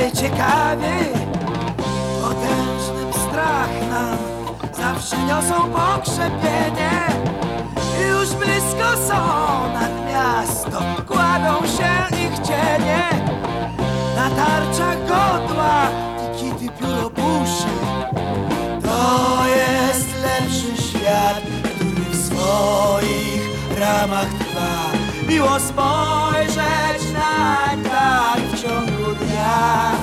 najciekawiej. Potężnym strach nam zawsze niosą pokrzepienie. Już blisko są nad miasto, kładą się ich cienie. Na tarczach godła i kity pióropuszy. To jest lepszy świat, który w swoich ramach trwa. Miło spojrzeć na tak w ciągu dnia.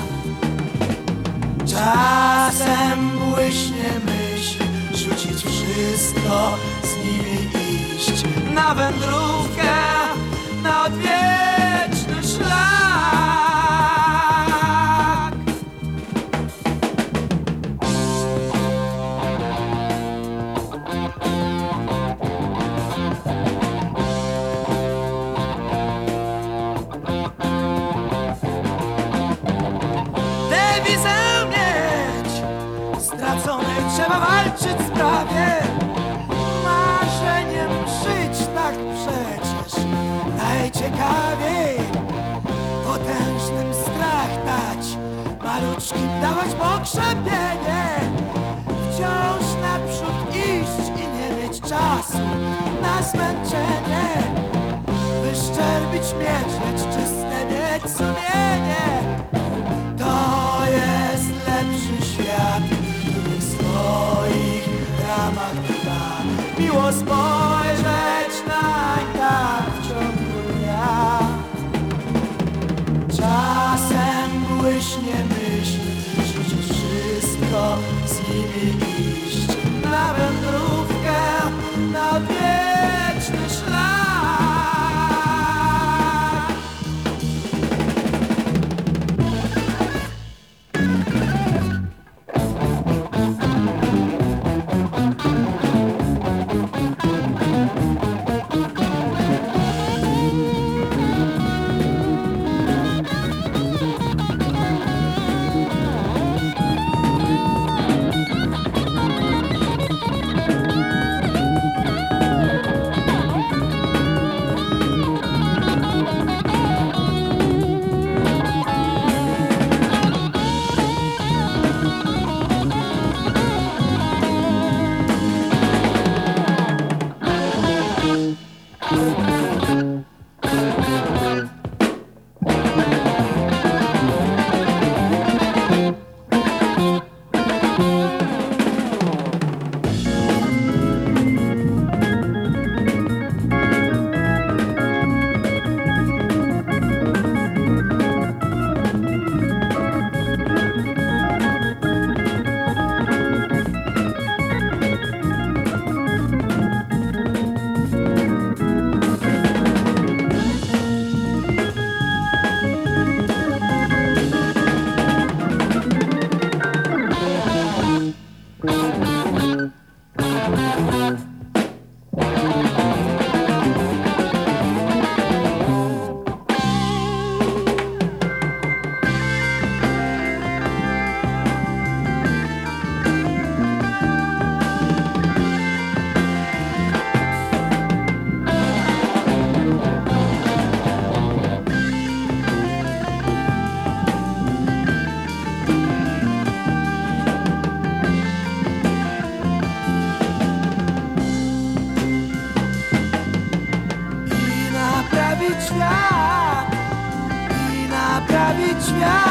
Czasem błyśnie myśl, rzucić wszystko, z nimi iść na wędrówkę, na odwieczny szlak. Dewizę mieć, straconej trzeba walczyć sprawie. Marzeniem żyć tak przecież najciekawiej. Potężnym strach dać, maluczkim dawać pokrzepienie. Wciąż naprzód iść i nie mieć czasu na zmęczenie. Wyszczerbić mieć, lecz czyste mieć sumienie. To jest lepszy świat, który w swoich ramach trwa. Miło spojrzeć na tak w ciągu dnia. Czasem błyśnie myśl, rzucić wszystko, z nimi iść na wędrówkę, na odwieczny szlak. Świat i naprawić świat.